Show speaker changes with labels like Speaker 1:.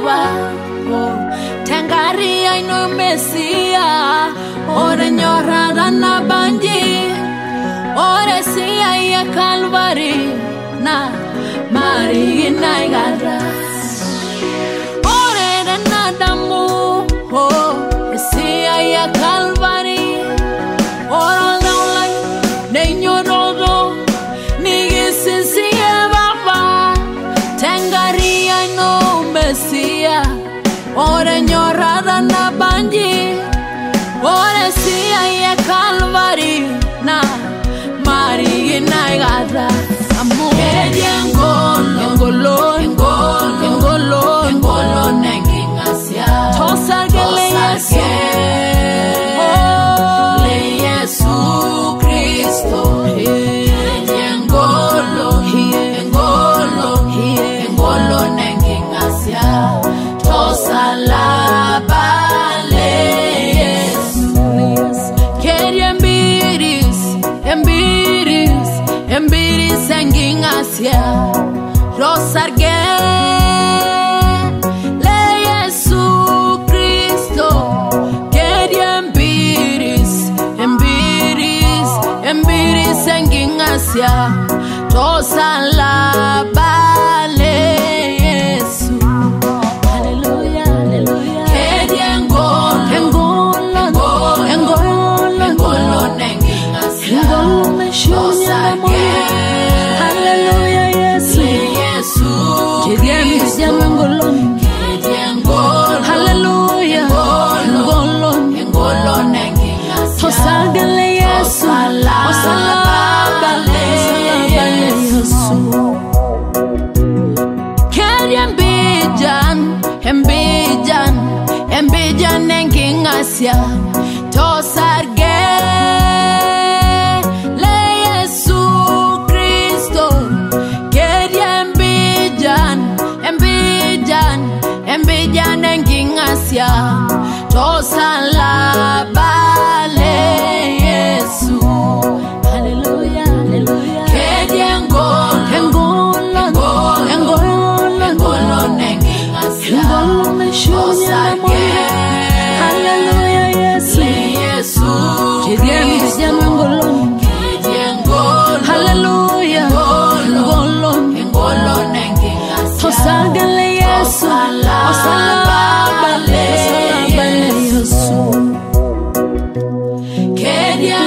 Speaker 1: baba tengari ay no mesia ore nyorada na banji ore sia ya Calvary na mari na gara ore na damu sia ya Calvary ora no lai ne nyorodo ni sia baba tengari ay no mesia ore nyorada na banji ore sia ya Calvary na mari na gara amu engolo nengingasia tosargele le Yesu Kristo engolo nengingasia tosalaba le Yesu embiris engingasia rosarge le Yesu Kristo embiris engingasia tosalaba le Yesu hallelujah engolo nengingasia hallelujah Yesu hallelujah engolo nengingasia tosagale Yesu osalaba le Yesu embijan nengingasia tosarge le Yesu Kristo embijan nengingasia tosalaba le Yesu hallelujah engolo nengingasia tosarge hallelujah Yesu hallelujah engolo nengingasia tosagale Yesu osalaba le Yesu